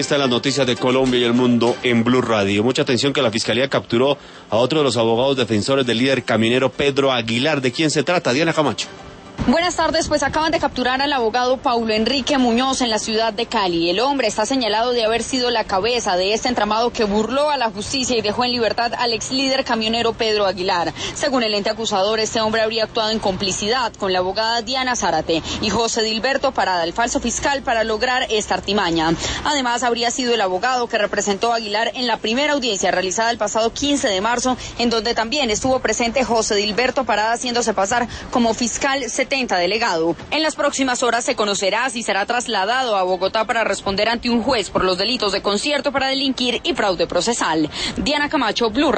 Esta es la noticia de Colombia y el mundo en Blue Radio. Mucha atención que la Fiscalía capturó a otro de los abogados defensores del líder caminero Pedro Aguilar. ¿De quién se trata? Diana Camacho. Buenas tardes, pues acaban de capturar al abogado Paulo Enrique Muñoz en la ciudad de Cali. El hombre está señalado de haber sido la cabeza de este entramado que burló a la justicia y dejó en libertad al ex líder camionero Pedro Aguilar. Según el ente acusador, este hombre habría actuado en complicidad con la abogada Diana Zárate y José Dilberto Parada, el falso fiscal, para lograr esta artimaña. Además, habría sido el abogado que representó a Aguilar en la primera audiencia realizada el pasado 15 de marzo, en donde también estuvo presente José Dilberto Parada, haciéndose pasar como fiscal 70 delegado. En las próximas horas se conocerá si será trasladado a Bogotá para responder ante un juez por los delitos de concierto para delinquir y fraude procesal. Diana Camacho, Blue.